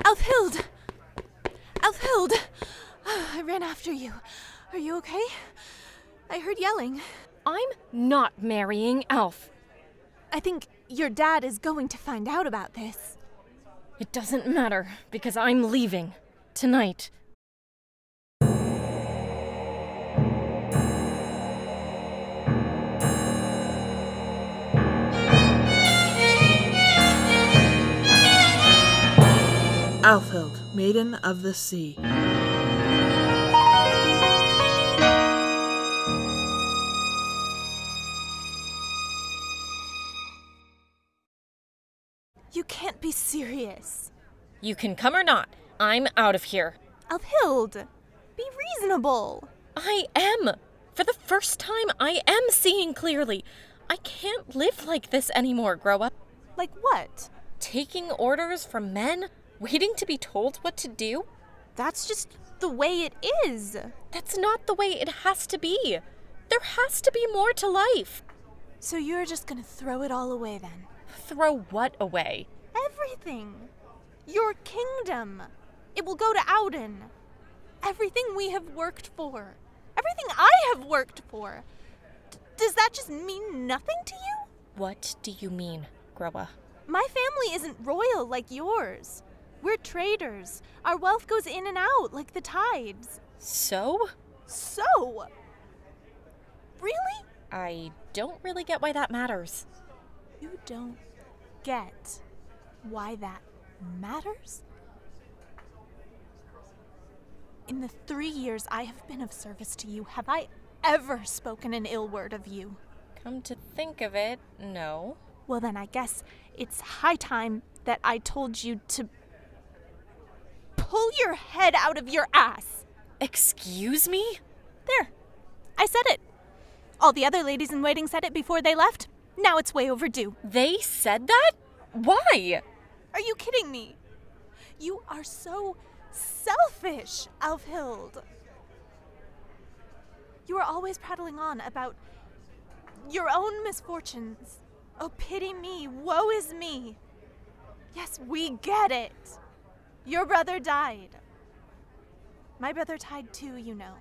Alfhild! Alfhild! I ran after you. Are you okay? I heard yelling. I'm not marrying Alf. I think your dad is going to find out about this. It doesn't matter, because I'm leaving. Tonight. Alfhild, Maiden of the Sea. You can't be serious. You can come or not. I'm out of here. Alfhild, be reasonable. I am. For the first time, I am seeing clearly. I can't live like this anymore, Groa. Like what? Taking orders from men? Waiting to be told what to do? That's just the way it is. That's not the way it has to be. There has to be more to life. So you're just gonna throw it all away then? Throw what away? Everything. Your kingdom. It will go to Auden. Everything we have worked for. Everything I have worked for. Does that just mean nothing to you? What do you mean, Groa? My family isn't royal like yours. We're traders. Our wealth goes in and out like the tides. So? So? Really? I don't really get why that matters. You don't get why that matters? In the 3 years I have been of service to you, have I ever spoken an ill word of you? Come to think of it, no. Well then I guess it's high time that I told you to pull your head out of your ass. Excuse me? There. I said it. All the other ladies in waiting said it before they left. Now it's way overdue. They said that? Why? Are you kidding me? You are so selfish, Alfhild. You are always prattling on about your own misfortunes. Oh, pity me, woe is me. Yes, we get it. Your brother died. My brother died too, you know.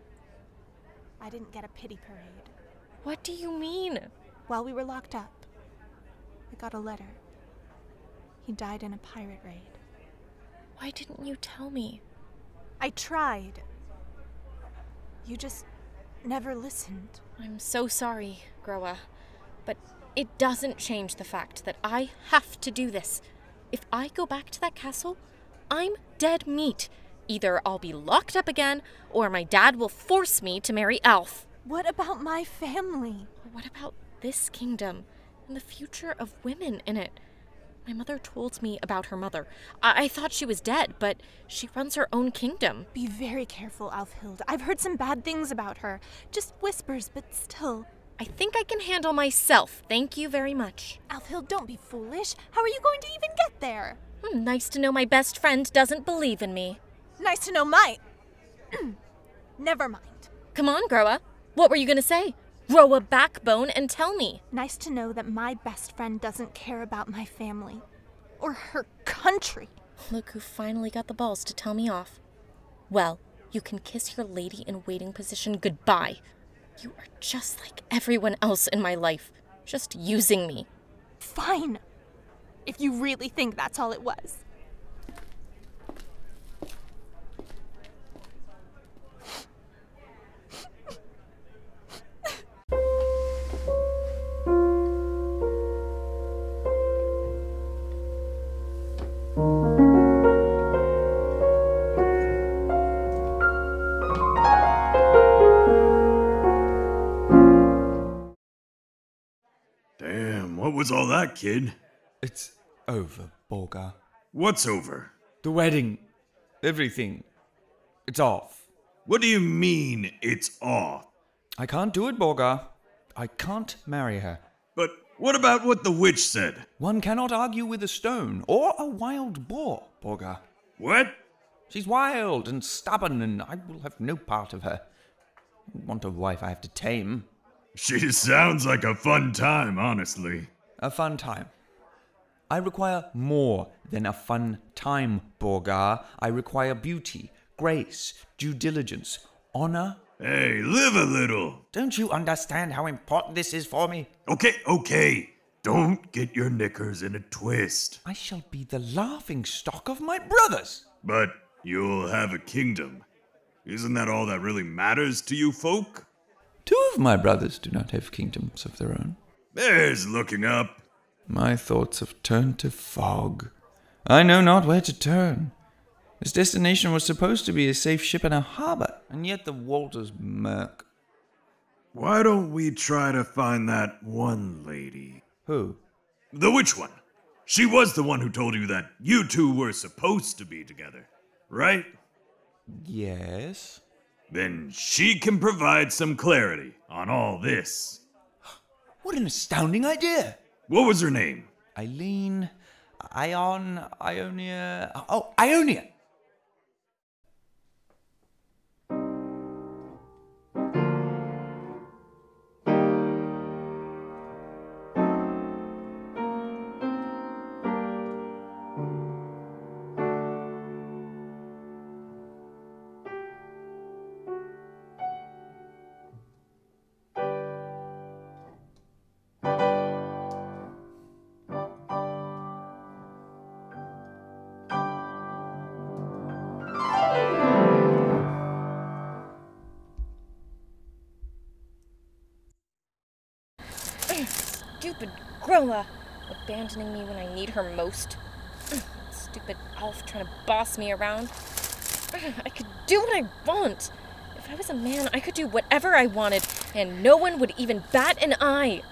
I didn't get a pity parade. What do you mean? While we were locked up, I got a letter. He died in a pirate raid. Why didn't you tell me? I tried. You just never listened. I'm so sorry, Groa, but it doesn't change the fact that I have to do this. If I go back to that castle, I'm dead meat. Either I'll be locked up again, or my dad will force me to marry Alf. What about my family? What about this kingdom and the future of women in it? My mother told me about her mother. I thought she was dead, but she runs her own kingdom. Be very careful, Alfhild. I've heard some bad things about her. Just whispers, but still. I think I can handle myself. Thank you very much. Alfhild, don't be foolish. How are you going to even get there? Nice to know my best friend doesn't believe in me. Nice to know my... Never mind. Come on, Groa. What were you gonna say? Grow a backbone and tell me. Nice to know that my best friend doesn't care about my family. Or her country. Look who finally got the balls to tell me off. Well, you can kiss your lady-in-waiting position goodbye. You are just like everyone else in my life. Just using me. Fine. If you really think that's all it was. Damn, what was all that, kid? It's over, Borgar. What's over? The wedding. Everything. It's off. What do you mean, it's off? I can't do it, Borgar. I can't marry her. But what about what the witch said? One cannot argue with a stone or a wild boar, Borgar. What? She's wild and stubborn, and I will have no part of her. I want a wife I have to tame. She sounds like a fun time, honestly. A fun time. I require more than a fun time, Borgar. I require beauty, grace, due diligence, honor. Hey, live a little. Don't you understand how important this is for me? Okay. Don't get your knickers in a twist. I shall be the laughing stock of my brothers. But you'll have a kingdom. Isn't that all that really matters to you folk? 2 of my brothers do not have kingdoms of their own. There's looking up. My thoughts have turned to fog. I know not where to turn. This destination was supposed to be a safe ship in a harbor, and yet the waters murk. Why don't we try to find that one lady? Who? The witch one. She was the one who told you that you two were supposed to be together, right? Yes. Then she can provide some clarity on all this. What an astounding idea! What was her name? Eileen, Ionia. Oh, Ionia! Stupid Groa, abandoning me when I need her most. Stupid elf trying to boss me around. I could do what I want. If I was a man, I could do whatever I wanted, and no one would even bat an eye.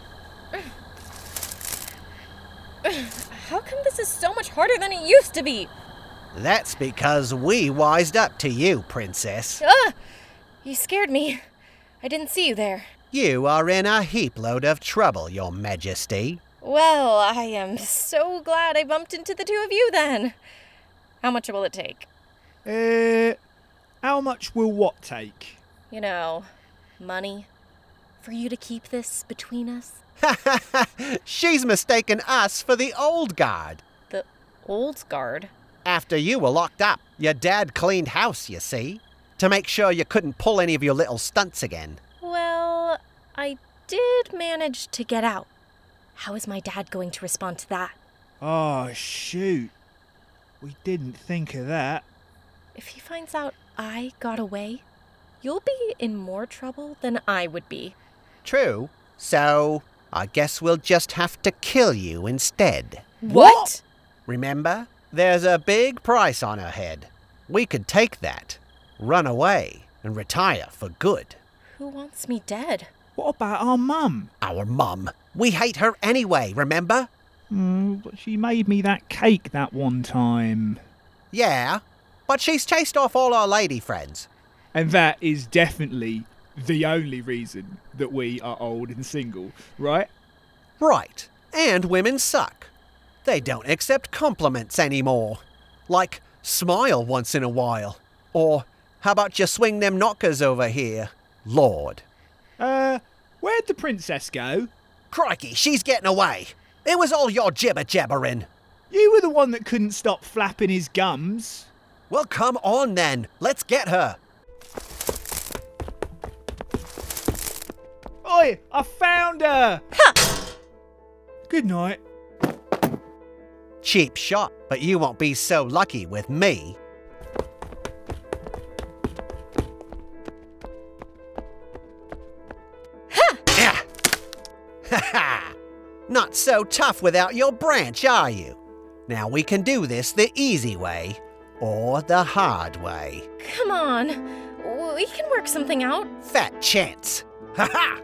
How come this is so much harder than it used to be? That's because we wised up to you, Princess. You scared me. I didn't see you there. You are in a heap load of trouble, Your Majesty. Well, I am so glad I bumped into the 2 of you then. How much will it take? How much will what take? You know, money. For you to keep this between us? She's mistaken us for the old guard. The old guard? After you were locked up, your dad cleaned house, you see, to make sure you couldn't pull any of your little stunts again. Well, I did manage to get out. How is my dad going to respond to that? Oh, shoot. We didn't think of that. If he finds out I got away, you'll be in more trouble than I would be. True. So, I guess we'll just have to kill you instead. What? Remember? There's a big price on her head. We could take that, run away, and retire for good. Who wants me dead? What about our mum? Our mum. We hate her anyway, remember? But she made me that cake that one time. Yeah, but she's chased off all our lady friends. And that is definitely the only reason that we are old and single, right? Right. And women suck. They don't accept compliments anymore. Like, smile once in a while. Or, how about you swing them knockers over here, Lord? Where'd the princess go? Crikey, she's getting away. It was all your jibber-jabbering. You were the one that couldn't stop flapping his gums. Well, come on then. Let's get her. Oi, I found her! Ha! Good night. Cheap shot, but you won't be so lucky with me. Ha! Ha! Not so tough without your branch, are you? Now we can do this the easy way or the hard way. Come on. We can work something out. Fat chance. Ha ha!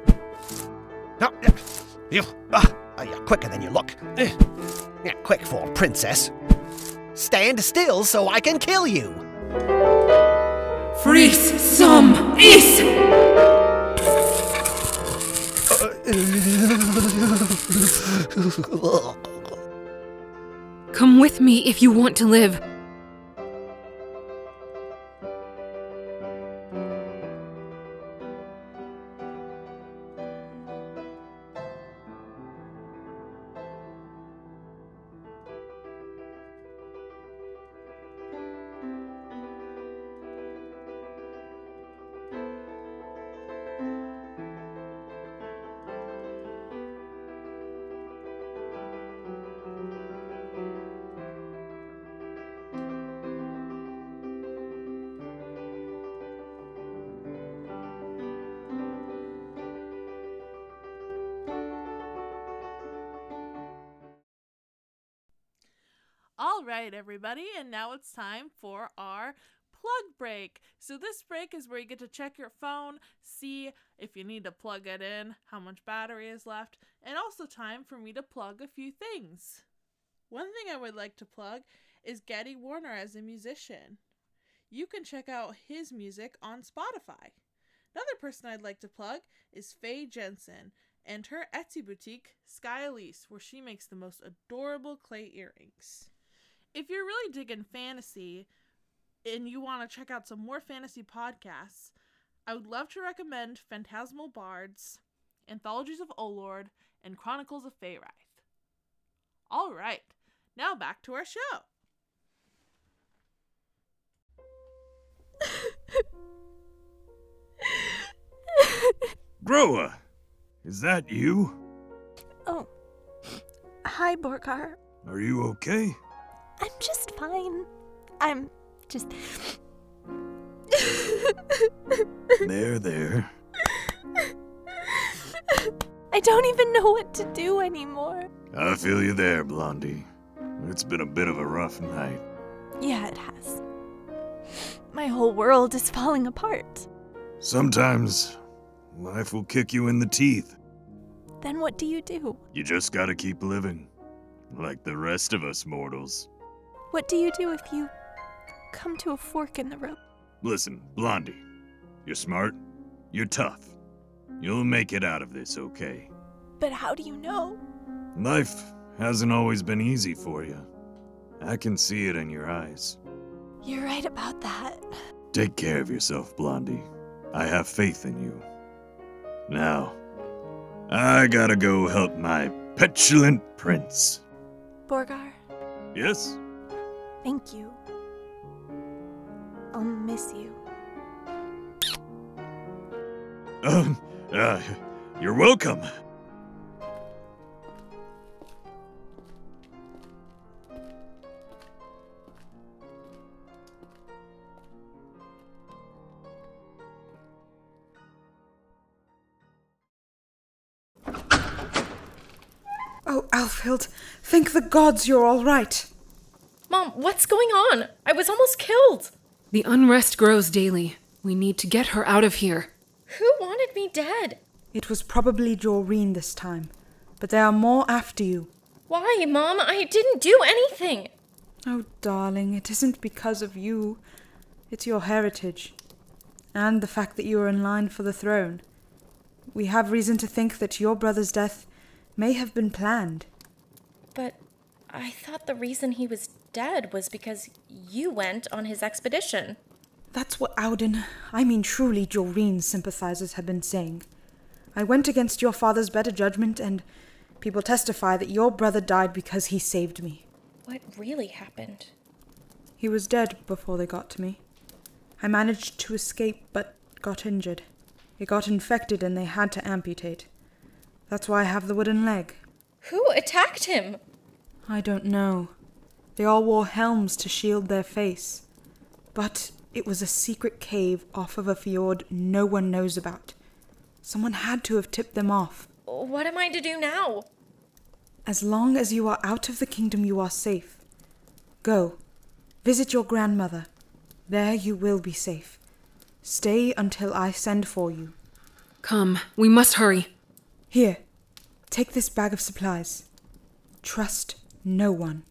You're quicker than you look. Yeah, quick for a princess. Stand still so I can kill you. Fris som is! Come with me if you want to live. All right, everybody, and now it's time for our plug break. So this break is where you get to check your phone, see if you need to plug it in, how much battery is left, and also time for me to plug a few things. One thing I would like to plug is Geddy Warner as a musician. You can check out his music on Spotify. Another person I'd like to plug is Faye Jensen and her Etsy boutique, Sky Elise, where she makes the most adorable clay earrings. If you're really digging fantasy and you want to check out some more fantasy podcasts, I would love to recommend Phantasmal Bards, Anthologies of Olord, and Chronicles of Faerith. All right, now back to our show. Groa, is that you? Oh, hi, Borgar. Are you okay? I'm just fine. I'm just... There. I don't even know what to do anymore. I feel you there, Blondie. It's been a bit of a rough night. Yeah, it has. My whole world is falling apart. Sometimes life will kick you in the teeth. Then what do? You just gotta keep living, like the rest of us mortals. What do you do if you come to a fork in the road? Listen, Blondie, you're smart, you're tough. You'll make it out of this, okay? But how do you know? Life hasn't always been easy for you. I can see it in your eyes. You're right about that. Take care of yourself, Blondie. I have faith in you. Now, I gotta go help my petulant prince. Borgar, Yes? thank you. I'll miss you. You're welcome. Oh, Alfhild, thank the gods you're all right. Mom, what's going on? I was almost killed. The unrest grows daily. We need to get her out of here. Who wanted me dead? It was probably Joreen this time, but there are more after you. Why, Mom? I didn't do anything. Oh, darling, it isn't because of you. It's your heritage, and the fact that you are in line for the throne. We have reason to think that your brother's death may have been planned. But I thought the reason he was dead was because you went on his expedition. That's what truly Joreen's sympathizers have been saying. I went against your father's better judgment, and people testify that your brother died because he saved me. What really happened? He was dead before they got to me. I managed to escape, but got injured. It got infected and they had to amputate. That's why I have the wooden leg. Who attacked him? I don't know. They all wore helms to shield their face. But it was a secret cave off of a fjord no one knows about. Someone had to have tipped them off. What am I to do now? As long as you are out of the kingdom, you are safe. Go. Visit your grandmother. There you will be safe. Stay until I send for you. Come, we must hurry. Here, take this bag of supplies. Trust no one.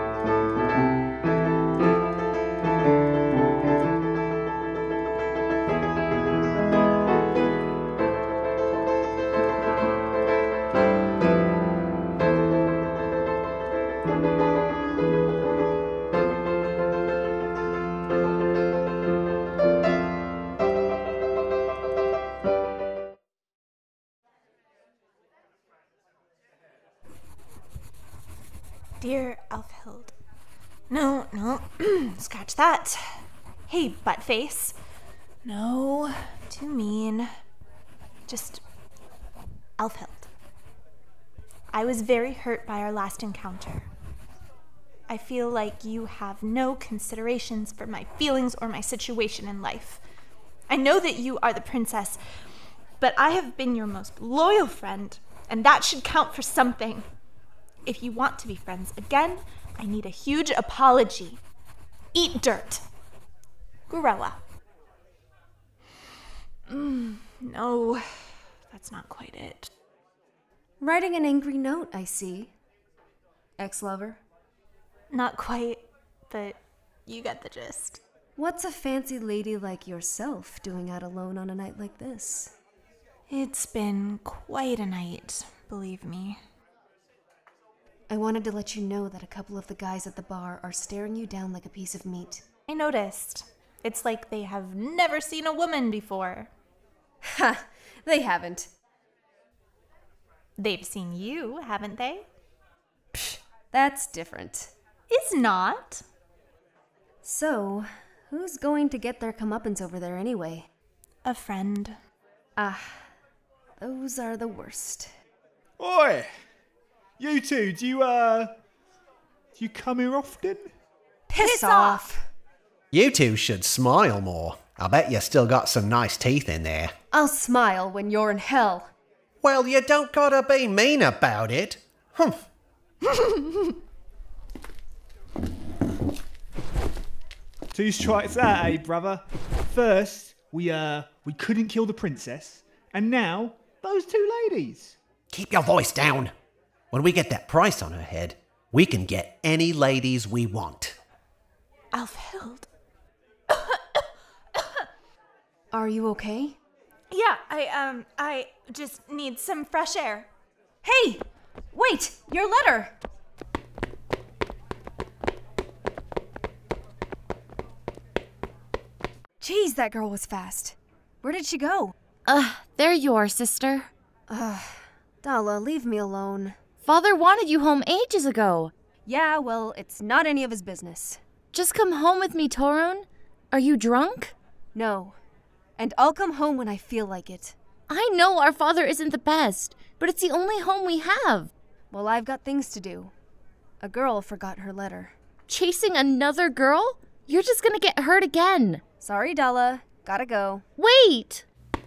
Dear Alfhild. No, scratch that. Hey, buttface. No, too mean. Just Alfhild. I was very hurt by our last encounter. I feel like you have no considerations for my feelings or my situation in life. I know that you are the princess, but I have been your most loyal friend, and that should count for something. If you want to be friends again, I need a huge apology. Eat dirt. Groa. No, that's not quite it. Writing an angry note, I see. Ex-lover? Not quite, but you get the gist. What's a fancy lady like yourself doing out alone on a night like this? It's been quite a night, believe me. I wanted to let you know that a couple of the guys at the bar are staring you down like a piece of meat. I noticed. It's like they have never seen a woman before. Ha! They haven't. They've seen you, haven't they? Psh, that's different. Is not. So, who's going to get their comeuppance over there anyway? A friend. Ah, those are the worst. Oi! You two, do you come here often? Piss off! You two should smile more. I bet you still got some nice teeth in there. I'll smile when you're in hell. Well, you don't gotta be mean about it. Humph. Two strikes out, eh, brother? First, we couldn't kill the princess, and now those two ladies. Keep your voice down. When we get that price on her head, we can get any ladies we want. Alfhild. Are you okay? Yeah, I just need some fresh air. Hey! Wait! Your letter! Jeez, that girl was fast. Where did she go? There you are, sister. Dala, leave me alone. Father wanted you home ages ago. Yeah, well, it's not any of his business. Just come home with me, Torun. Are you drunk? No. And I'll come home when I feel like it. I know our father isn't the best, but it's the only home we have. Well, I've got things to do. A girl forgot her letter. Chasing another girl? You're just gonna get hurt again. Sorry, Dala. Gotta go. Wait!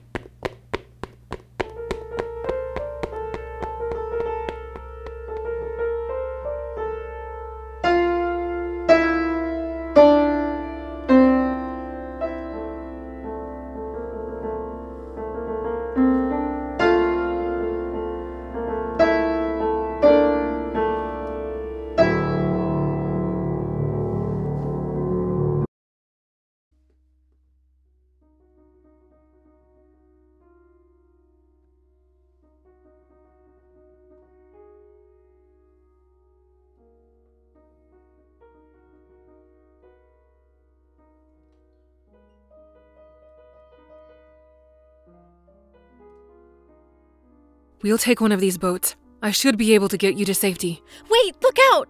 We'll take one of these boats. I should be able to get you to safety. Wait, look out!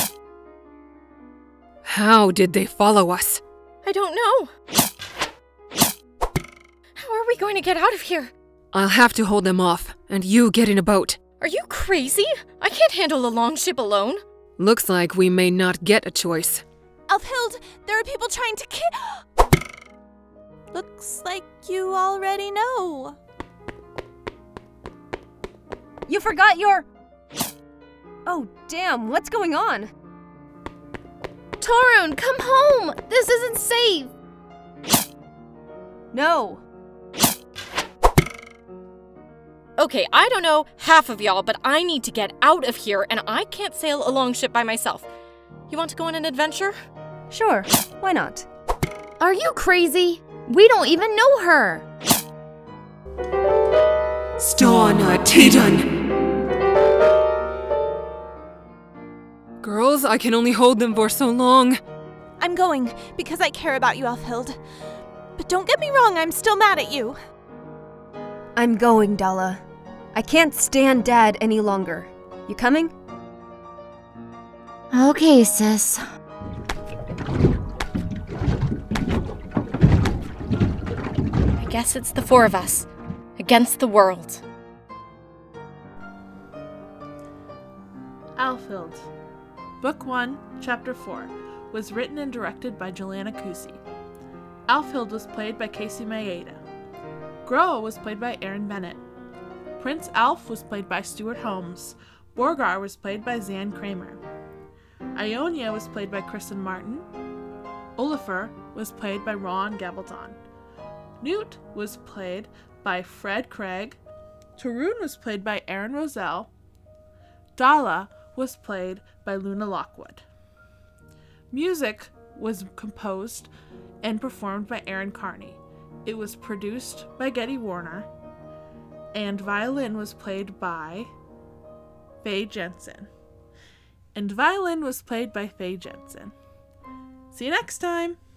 How did they follow us? I don't know. How are we going to get out of here? I'll have to hold them off, and you get in a boat. Are you crazy? I can't handle a long ship alone. Looks like we may not get a choice. Alfhild, there are people trying to kill. Looks like you already know. You forgot your... Oh, damn, what's going on? Torun, come home! This isn't safe! No. Okay, I don't know half of y'all, but I need to get out of here, and I can't sail a long ship by myself. You want to go on an adventure? Sure, why not? Are you crazy? We don't even know her! Stana Tidon! Girls, I can only hold them for so long. I'm going because I care about you, Alfhild. But don't get me wrong, I'm still mad at you. I'm going, Dala. I can't stand Dad any longer. You coming? Okay, sis. I guess it's the four of us. Against the world. Alfhild. Book 1, Chapter 4 was written and directed by Joanna Kusi. Alfhild was played by Casey Maeda. Groa was played by Aaron Bennett. Prince Alf was played by Stuart Holmes. Borgar was played by Zan Kramer. Ionia was played by Kristen Martin. Olafur was played by Ron Gabaldon. Newt was played by Fred Craig. Tarun was played by Aaron Roselle. Dala was played by Luna Lockwood. Music was composed and performed by Aaron Carney. It was produced by Getty Warner. And violin was played by Faye Jensen. See you next time!